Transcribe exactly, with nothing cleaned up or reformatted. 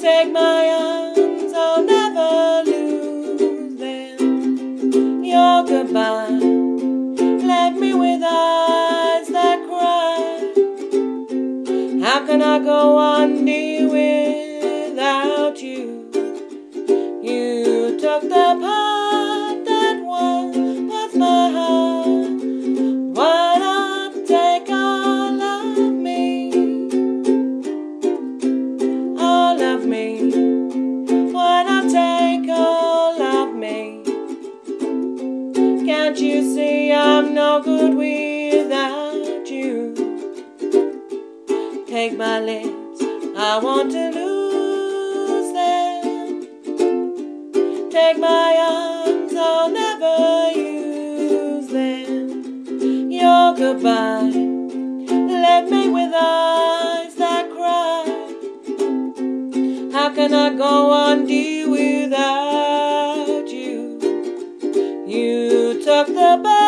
Take my arms, I'll never lose them. Your goodbye left me with eyes that cry. How can I go on, dear, without you? You took the part that once was my heart. Why not take all of me? All of me. Why not take all of me? Can't you see I'm no good without you? Take my lips, I want to lose them. Take my arms, I'll never use them. Your goodbye left me with eyes that cry. How can I go on, dear, without you? You took the best